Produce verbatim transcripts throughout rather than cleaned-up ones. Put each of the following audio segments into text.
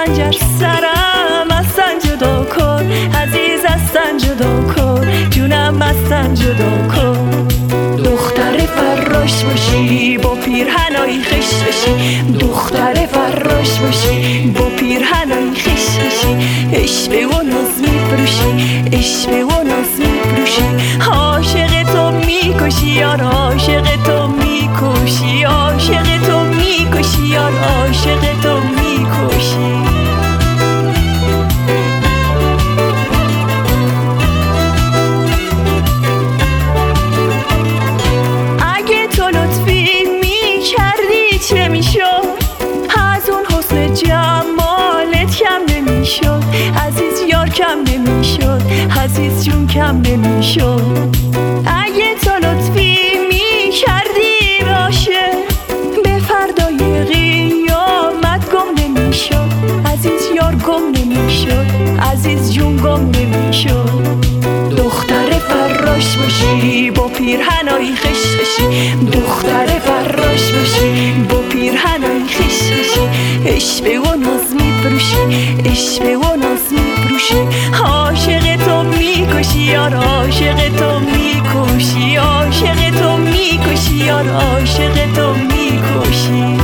خنجر سرم از تن جدا کن، عزیز از تن جدا کن، جونم از تن جدا کن. دختر فراش باشی با پیرهنای خش باشی، دختر فراش باشی با پیرهنای خش باشی، عشق و ناز میفروشی، عشق و ناز میفروشی، عاشق تو میکشی یار، عاشق تو میکشی، عاشق تو میکشی یار، عاشق تو میکشی. چه میشد از اون حسن جمالت کم نمیشد، عزیز یار کم نمیشد، عزیز جون کم نمیشد. اگه تو لطفی میکردی باشه به فردای قیامت گم نمیشد، عزیز یار گم نمیشد، عزیز جون گم نمیشد. دختر فراش باشی با پیرهنای خش باشی، دختر فراش باشی با پیرهنای خش باشی، عشق و ناز میفروشی، عشق و ناز میفروشی، عاشق تو میکشی یار، عاشق تو میکشی، عاشق تو میکشی یار، عاشق تو میکشی.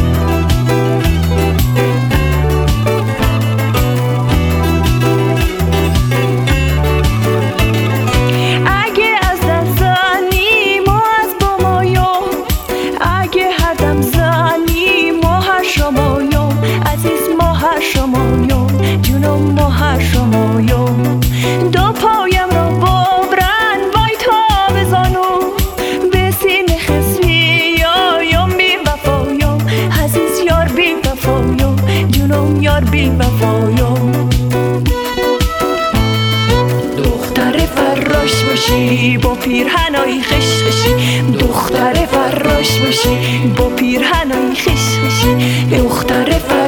دو پایم را ببرن وای تا بزانو، به سینه خسویایم بی وفایم، عزیز یار بی وفایم، جونم یار بی وفایم. دختر فراش باشی با پیرهنای خش باشی، دختر فراش باشی با پیرهنای خش باشی، دختر فراش